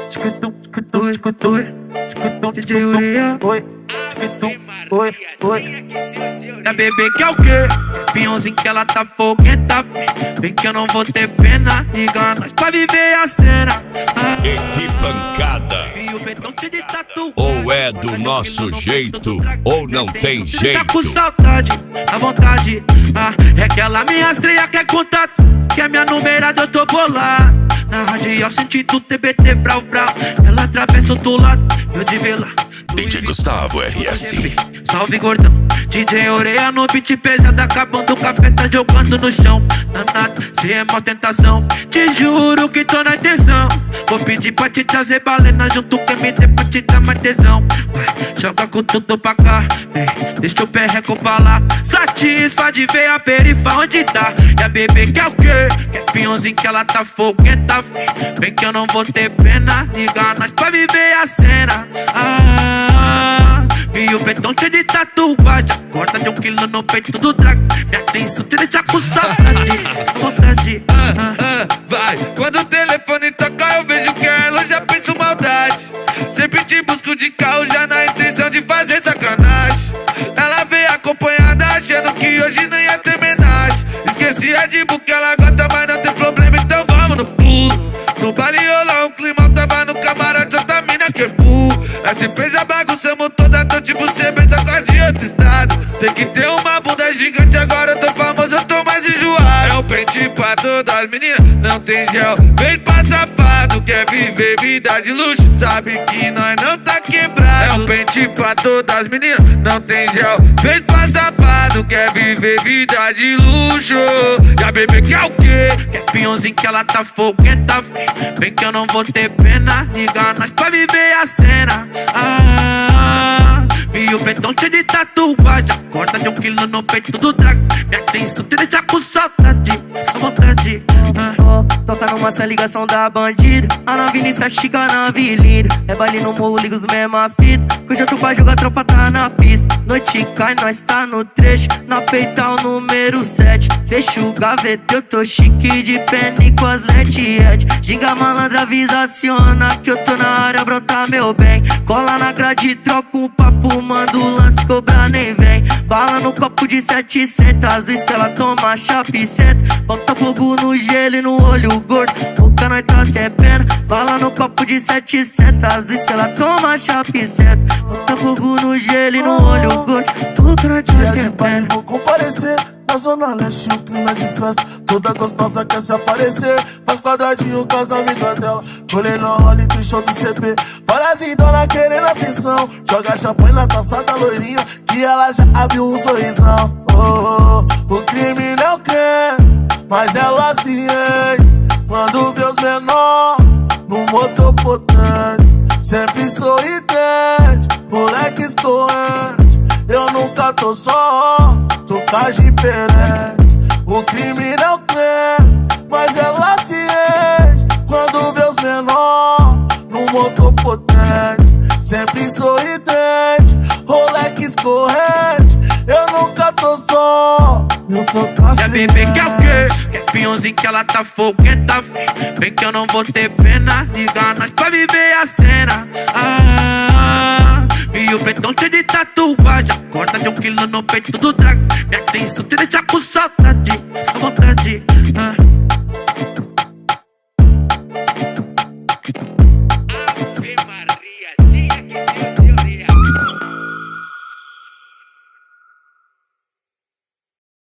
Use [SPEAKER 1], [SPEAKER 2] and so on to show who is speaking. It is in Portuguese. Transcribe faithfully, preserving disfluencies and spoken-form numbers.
[SPEAKER 1] Tictum, tictum, tictum, tictum, D J Ureia. Oi, tictum, oi, oi. A bebê quer o quê? Pinhãozinho que ela tá fogueta. Vem que eu não vou ter pena. Liga nós pra viver a cena. Ah.
[SPEAKER 2] E que pancada! Ou é do nosso jeito, ou não tem jeito.
[SPEAKER 1] Tá com saudade, à vontade. Ah, é aquela minha estreia que é contato. Que é minha numerada, eu tô bolado. Na radial senti do T B T, brau, brau. Ela atravessa outro lado, eu de vela.
[SPEAKER 2] D J Gustavo R S.
[SPEAKER 1] Salve gordão, D J Ureia no beat pesado. Acabando com a festa, jogando no chão. Danado, cê é mó tentação. Te juro que tô na intenção. Vou pedir pra te trazer balena junto com M D pra te dar mais tesão. Vai, joga com tudo pra cá, vem, deixa o perreco pra lá. Satisfa de ver a perifa onde tá. E a bebê quer o quê? Quer pinhãozinho que ela tá fogueta. Vem que eu não vou ter pena. Liga nós pra viver a cena. Ah, vi o petão cheio de tatuagem. Corta de um quilo no peito do drag. Minha atenção te deixa com saudade, à vontade.
[SPEAKER 3] Ah, ah, vai, quando o telefone toca eu vejo que ela já pensa maldade. Sempre te busco de carro já na intenção de fazer sacanagem. Ela veio acompanhada achando que hoje não ia ter homenagem. Esqueci a de que ela gosta, mas não tem problema, então vamos no pulo. No baile rolou um climão, tava no camarote, outra mina que é burro. S P já bagunçamos toda, tô tipo cê pensa com a de outro estado. Tem que ter uma bunda gigante, agora eu tô famoso, eu tô mais enjoado. É um pente pra todas as meninas, não tem gel. Vem pra safado, quer viver vida de luxo, sabe que nós não tá quebrado. É um pente pra todas as meninas, não tem gel. Vem pra safado, quer viver vida de luxo. E a bebê quer o quê?
[SPEAKER 1] Quer pinhãozinho que ela tá fogueta. Vem que eu não vou ter pena. Liga nós pra viver a cena. Ah, vi o petão cheio de tatuagem. Corta de um quilo no peito do drag. Minha atenção te deixa com saudade, à vontade.
[SPEAKER 4] Ah. Toca numa sem ligação da bandida. A nave inicial chica na avenida. É baile no morro, liga os mesma fita. Que hoje eu tô pra jogar, tropa tá na pista. Noite cai, nós tá no trecho. Na peital número sete. Fecha o gaveta, eu tô chique de pene com as lentes red. Ginga malandra, avisa, aciona que eu tô na área, brota meu bem. Cola na grade, troca um papo, manda o lance, cobra nem vem. Bala no copo de setecentos, às vezes que ela toma chape senta. Bota fogo no gelo e no olho gordo, boca nós tá sem pena. Bala no copo de setecentos, às vezes que ela toma chape senta. Bota fogo no gelo e no olho gordo, boca nós tá sem pena.
[SPEAKER 5] Vou comparecer na zona leste, o clima de festa. Toda gostosa quer se aparecer. Faz quadradinho com as amigas dela. Colei no role, tem show do C P. Várias idona querendo atenção. Joga champanhe na taça da loirinha, que ela já abriu um sorrisão. Oh, oh, o crime não quer, mas ela se rende quando vê os menor no motor potente. Sempre sorridente, moleque escorrente. Eu nunca tô só, tô com as diferentes. O crime não crê, mas ela se rende quando vê os menor no motor potente. Sempre sorridente, Rolex escorrente. Eu nunca tô só, eu tô com as
[SPEAKER 1] diferentes. E a bebê quer o quê? Quer pinhãozinho que ela tá fogueta. Vem que eu não vou ter pena. Liga nós pra viver a cena. Ah, vi o petão cheio de tatuagem. Corta de um quilo no peito do drag. Minha atenção te deixa com saudade, à vontade.